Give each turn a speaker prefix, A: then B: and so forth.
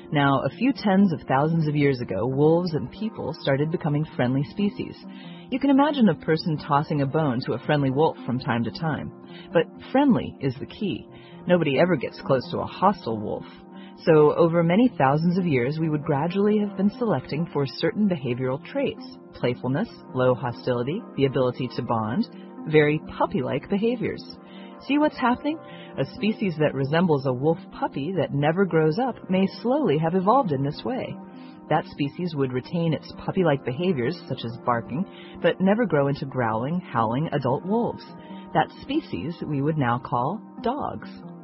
A: Now, a few tens of thousands of years ago, wolves and people started becoming friendly species. You can imagine a person tossing a bone to a friendly wolf from time to time. But friendly is the key. Nobody ever gets close to a hostile wolf. So over many thousands of years, we would gradually have been selecting for certain behavioral traits: playfulness, low hostility, the ability to bond, very puppy-like behaviors. See what's happening? A species that resembles a wolf puppy that never grows up may slowly have evolved in this way. That species would retain its puppy-like behaviors, such as barking, but never grow into growling, howling adult wolves. That species we would now call dogs.